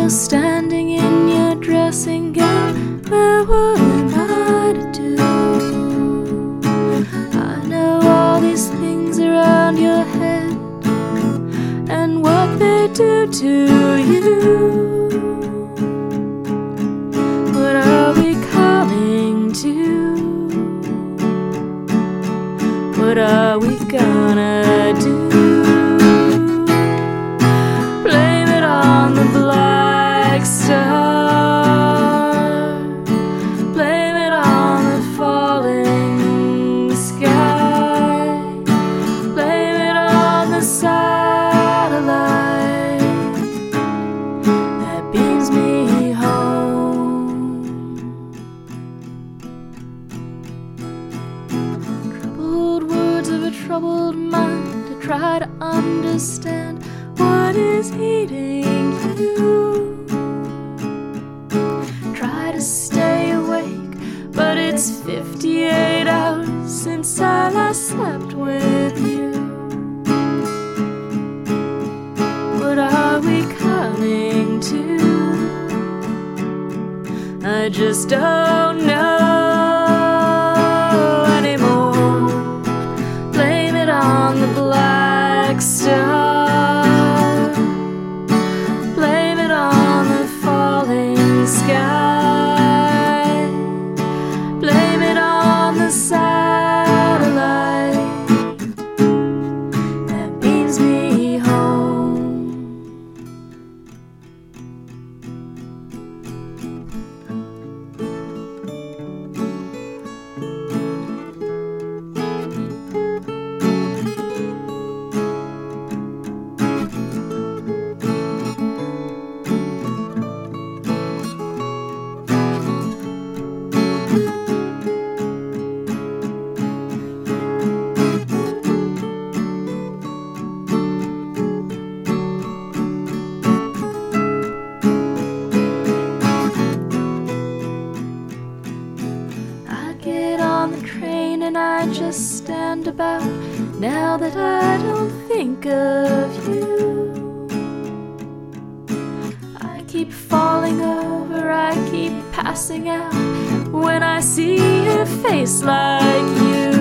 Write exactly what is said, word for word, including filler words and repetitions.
you're standing in your dressing gown, well, what am I to do? I know all these things around your head and what they do to you. What are we coming to? What are we gonna do? Blame it on the black star. Blame it on the falling sky. Blame it on the satellite that beams me home. Troubled words of a troubled mind to try to understand what is eating you. Try to stay awake, but it's fifty-eight hours since I last slept with you. What are we coming to? I just don't know anymore. Blame it on the black star. Blame it on the falling sky. Blame it on the satellite that beams me home. On the train and I just stand about now that I don't think of you. I keep falling over, I keep passing out when I see a face like you.